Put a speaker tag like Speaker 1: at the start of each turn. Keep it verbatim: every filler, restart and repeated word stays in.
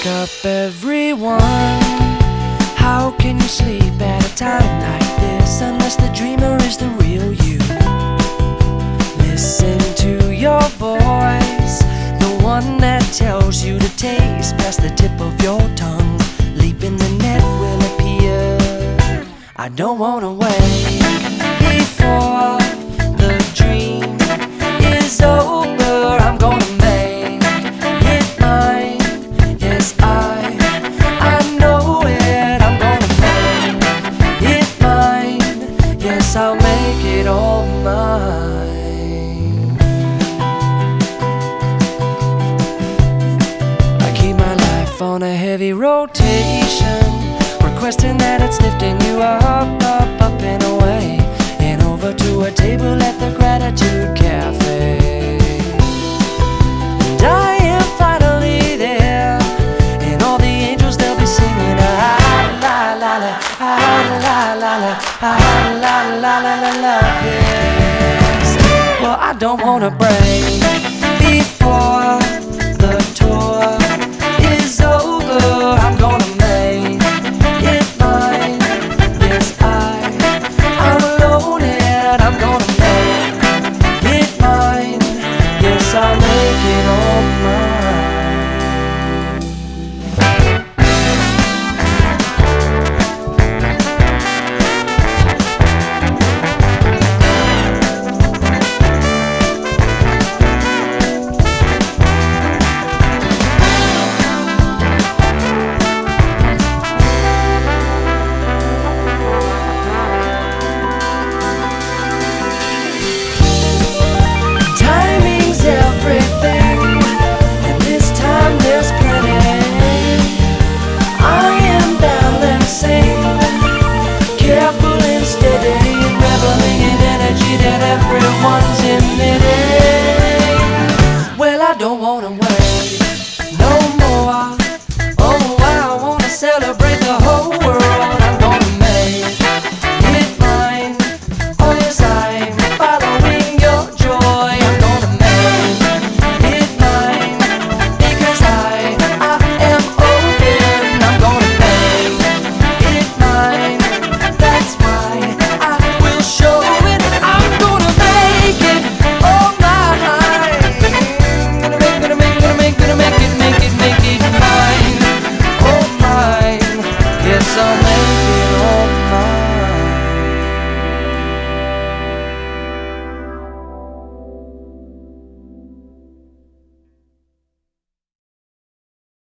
Speaker 1: Wake up everyone. How can you sleep at a time like this unless the dreamer is the real you? Listen to your voice, the one that tells you to taste past the tip of your tongue. Leap in the net will appear. I don't wanna wait before the dream is over. I'm gonna make it mine. Yes, I, I know it. I'm gonna make it mine. Yes, I'll make it all mine. I keep my life on a heavy rotation, requesting that it's lifting you up, up, up and away, and over to a table at the Gratitude Cafe. And I am finally there, and all the angels, they'll be singing ah la la la, ah la la la, ah la la la la la, yes. Well, I don't wanna break